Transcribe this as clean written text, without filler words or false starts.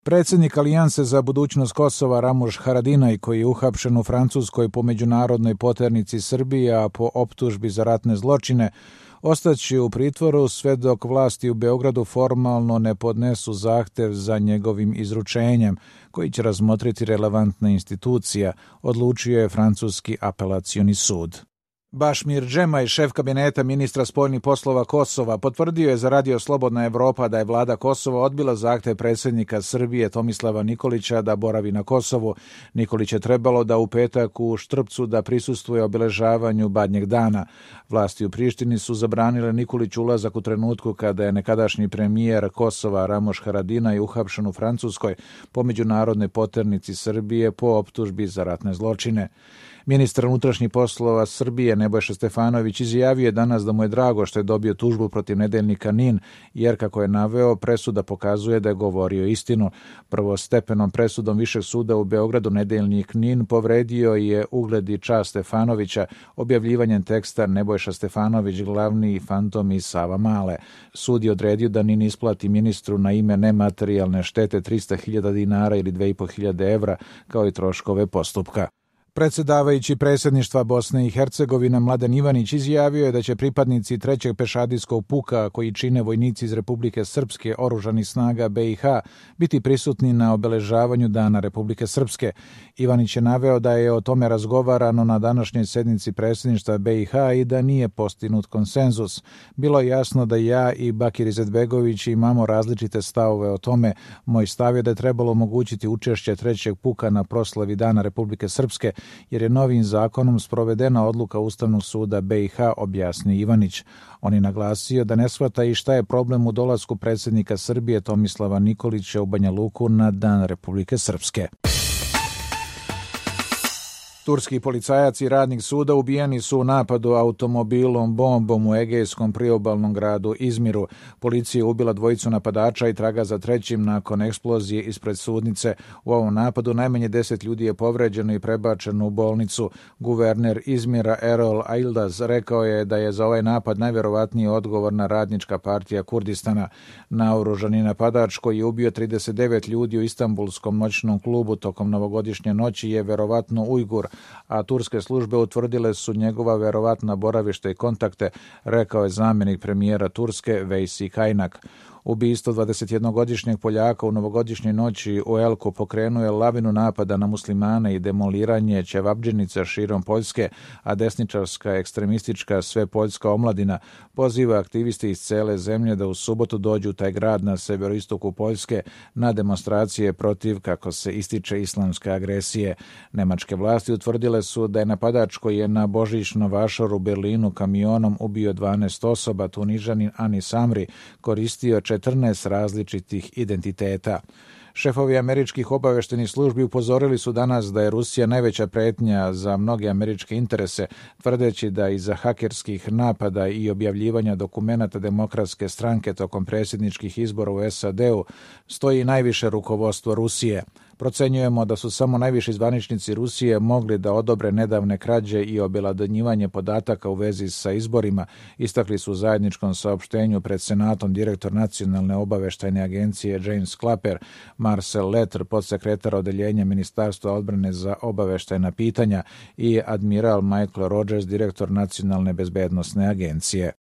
Predsjednik Alijanse za budućnost Kosova Ramuš Haradinaj, koji je uhapšen u Francuskoj po međunarodnoj poternici Srbije, a po optužbi za ratne zločine, ostaće u pritvoru sve dok vlasti u Beogradu formalno ne podnesu zahtev za njegovim izručenjem, koji će razmotriti relevantna institucija, odlučio je francuski apelacioni sud. Bašmir Džemaj, šef kabineta ministra spoljnih poslova Kosova, potvrdio je za Radio Slobodna Evropa da je vlada Kosova odbila zahtev predsjednika Srbije Tomislava Nikolića da boravi na Kosovu. Nikolić je trebalo da u petak u Štrpcu da prisustvuje obeležavanju Badnjeg dana. Vlasti u Prištini su zabranile Nikoliću ulazak u trenutku kada je nekadašnji premijer Kosova Ramuš Haradinaj uhapšen u Francuskoj po međunarodnoj poternici Srbije po optužbi za ratne zločine. Ministar unutrašnjih poslova Srbije Nebojša Stefanović izjavio je danas da mu je drago što je dobio tužbu protiv nedeljnika NIN, jer, kako je naveo, presuda pokazuje da je govorio istinu. Prvostepenom presudom Višeg suda u Beogradu nedeljnik NIN povredio je ugled i čast Stefanovića objavljivanjem teksta Nebojša Stefanović, glavni fantom iz Savamale. Sud je odredio da NIN isplati ministru na ime nematerijalne štete 300.000 dinara ili 2.500 evra, kao i troškove postupka. Predsjedavajući predsjedništva Bosne i Hercegovine Mladen Ivanić izjavio je da će pripadnici 3. pešadijskog puka, koji čine vojnici iz Republike Srpske, oružanih snaga BiH, biti prisutni na obeležavanju Dana Republike Srpske. Ivanić je naveo da je o tome razgovarano na današnjoj sednici predsjedništva BiH i da nije postignut konsenzus. Bilo je jasno da ja i Bakir Izetbegović imamo različite stavove o tome. Moj stav je da je trebalo omogućiti učešće 3. puka na proslavi Dana Republike Srpske, jer je novim zakonom sprovedena odluka Ustavnog suda BiH, objasni Ivanić. On je naglasio da ne shvata i šta je problem u dolasku predsjednika Srbije Tomislava Nikolića u Banja Luku na Dan Republike Srpske. Turski policajac i radnik suda ubijeni su u napadu automobilom bombom u egejskom priobalnom gradu Izmiru. Policija je ubila dvojicu napadača i traga za trećim nakon eksplozije ispred sudnice. U ovom napadu najmanje 10 ljudi je povređeno i prebačeno u bolnicu. Guverner Izmira Erol Aildaz rekao je da je za ovaj napad najverovatniji odgovorna Radnička partija Kurdistana. Naoružani napadač koji je ubio 39 ljudi u Istanbulskom noćnom klubu tokom novogodišnje noći je verovatno Ujgur, a turske službe utvrdile su njegova verovatna boravišta i kontakte, rekao je zamjenik premijera Turske Vejsi Kajnak. Ubistvo 21-godišnjeg Poljaka u novogodišnjoj noći u Elku pokrenuo je lavinu napada na muslimane i demoliranje ćevabdžinica širom Poljske, a desničarska ekstremistička svepoljska omladina poziva aktivisti iz cele zemlje da u subotu dođu u taj grad na severoistoku Poljske na demonstracije protiv, kako se ističe, islamske agresije. Nemačke vlasti utvrdile su da je napadač koji je na božićnom vašaru u Berlinu kamionom ubio 12 osoba, Tunižanin Anis Amri, koristio 14 različitih identiteta. Šefovi američkih obaveštajnih službi upozorili su danas da je Rusija najveća pretnja za mnoge američke interese, tvrdeći da iza hakerskih napada i objavljivanja dokumenata Demokratske stranke tokom predsjedničkih izbora u SAD-u stoji najviše rukovodstvo Rusije. Procenjujemo da su samo najviši zvaničnici Rusije mogli da odobre nedavne krađe i obelodanjivanje podataka u vezi sa izborima, istakli su u zajedničkom saopštenju pred Senatom direktor Nacionalne obaveštajne agencije James Clapper, Marcel Letr, podsekretar odeljenja Ministarstva odbrane za obaveštajna pitanja, i admiral Michael Rogers, direktor Nacionalne bezbednosne agencije.